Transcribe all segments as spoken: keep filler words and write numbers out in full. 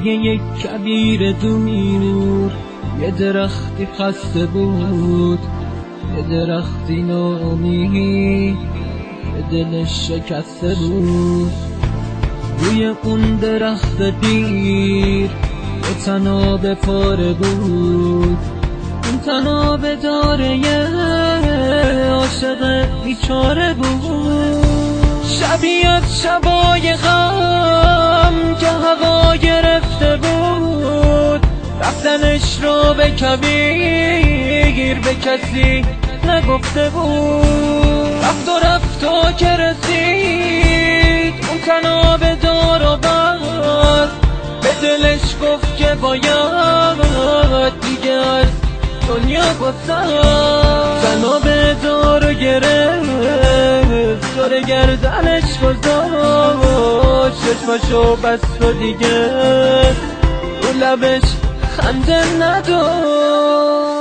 یک کبیر دور یه درختی خسته بود، یه درختی ناامید یه دلش شکسته بود. روی اون درخت پیر یه طناب پاره بود، اون طناب داره یه عاشق بیچاره بود. شبیه از شبای غم که هوا گرفته بود، رفتنش رو به کبیر به کسی نگفته بود. رفت و رفت و که رسید اون طناب دار و بر، به دلش گفت که باید دیگه از دنیا گذشت. طناب دار و گرفت دور گردنش گذاشت، چشمشو بست و دیگه رو لبش خنده نداشت.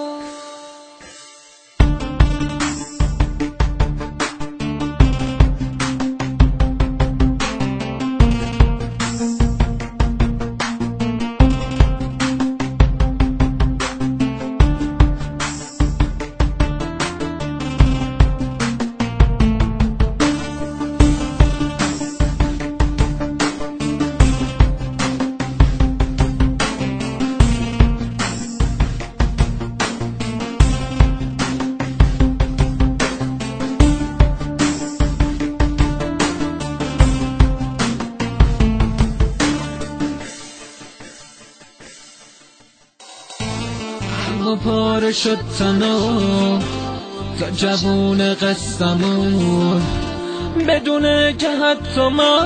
و پاره شد تنها تا جوون قصمون، بدونه که حتی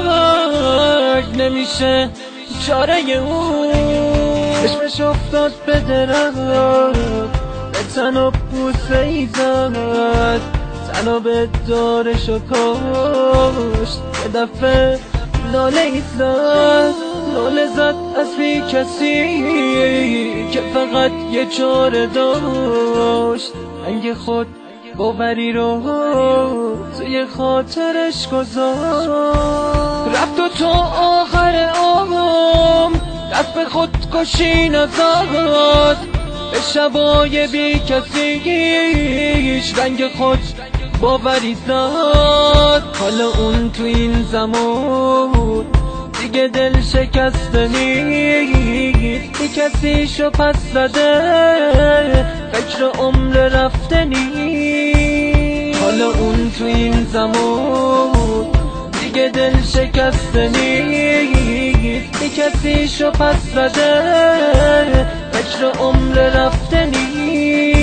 مرگ نمیشه چاره اون. چشمش افتاد به درخت به طناب بوسه ای زد، طناب دارشو کشت یه دفعه لاله ای زد. لاله زد از بی کسی که فقط یه چاره داشت، رنگ خود باوری رو توی خاطرش گذاشت. رفت و تا آخر عمر دست به خودکشی نزد، به شبای بی کسیش رنگ خود باوری زد. حالا اون تو این زمان دیگه دل شکسته نیست، بی کسیشو پس زده فکر عمر رفته نیست. حالا اون تو این زمان دیگه دل شکسته نیست، بی کسیشو پس زده فکر عمر رفته نیست.